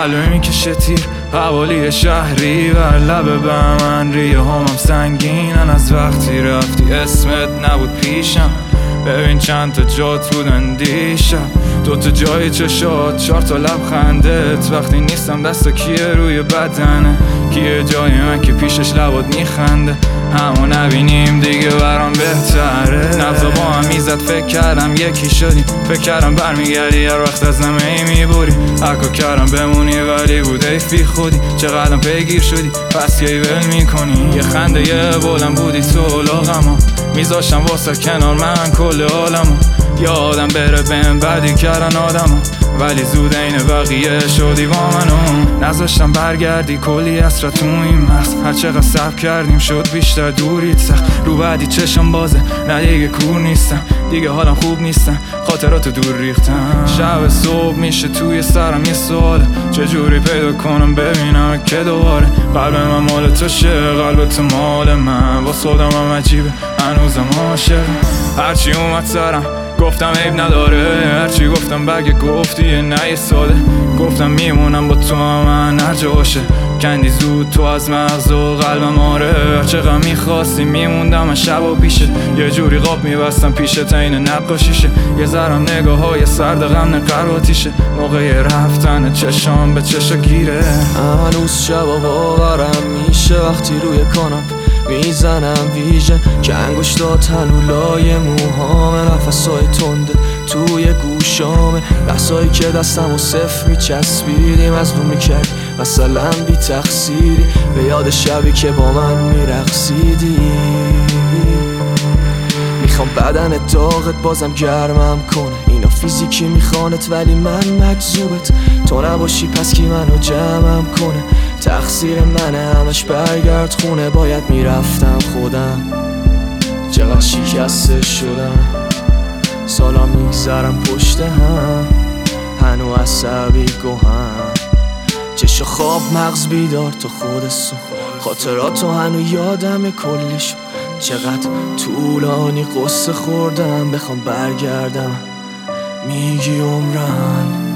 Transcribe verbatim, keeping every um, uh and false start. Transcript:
قلبی میکشه تیر حوالی شهری بر لب بمن ریه همم سنگینن از وقتی رفتی اسمت نبود پیشم ببین چند تا جات بودن دیشب دو تا جای چشات چهار تا لبخندت وقتی نیستم دست کیه روی بدنه کیه جای من که پیشش لبات میخنده همو نبینیم دیگه برام بهتره نبضا با هم میزد فکر کردم یکی شدیم فکر کردم برمیگردی هر وقت از نمه ای میبوری حکا کردم بمونی ولی بود ایف بی خودی چقدرم پیگیر شدی پس کی ول میکنی یه خنده یه بولم بودی تو لاغما میذاشم واسه کنار من کل عالمو یادم بره بهم بدی کردن آدمو ولی زود اینه بقیه شدی با منو نذاشتم برگردی کلی اسرا تو این مغز هر چقدر صبر کردیم شد بیشتر دوریت سخت رو بعدی چشم بازه نه دیگه کور نیستم دیگه حالم خوب نیستم خاطراتو دور ریختم شب صبح میشه توی سرم یه سواله چجوری پیدا کنم ببینم که دوباره قلب من مال تو شه قلب تو مال من با خودم هم عجیبه هنوزم عاشقم هرچی اومد سرم گفتم عیب نداره هرچی گفتم بگه گفتی نه یه ساده گفتم میمونم با تو من هر جا باشه کندی زود تو از مغز و قلبم آره هرچقدر میخواستی میموندم من شب و پیشه یه جوری قاب میبستم پیشت این نقاشیشه یه ذرم نگاه های سرد غم نقراتیشه موقع رفتن چشام به چشا گیره هنوز شبا باورم میشه وقتی روی کاناپ میزنم ویژن که انگشتات هنولای موهامه نفسای تنده توی گوشامه بحثایی که دستم و صف میچسبیدیم از دو میکرد مثلا بی تقصیری به یاد شبی که با من میرقصیدی میخوام بدن داغت بازم گرمم کنه اینا فیزیکی میخوانت ولی من مجذوبت تو نباشی پس کی منو جمعم کنه تقصیر منه همش برگرد خونه باید میرفتم خودم چقدر شکسته شدم سالا میگذرم پشت هم هنو عصبی گوهم چشو خواب مغز بیدار تو خودستون خاطراتو هنو یادم کلیشو چقدر طولانی قصه خوردم بخوام برگردم میگی عمرن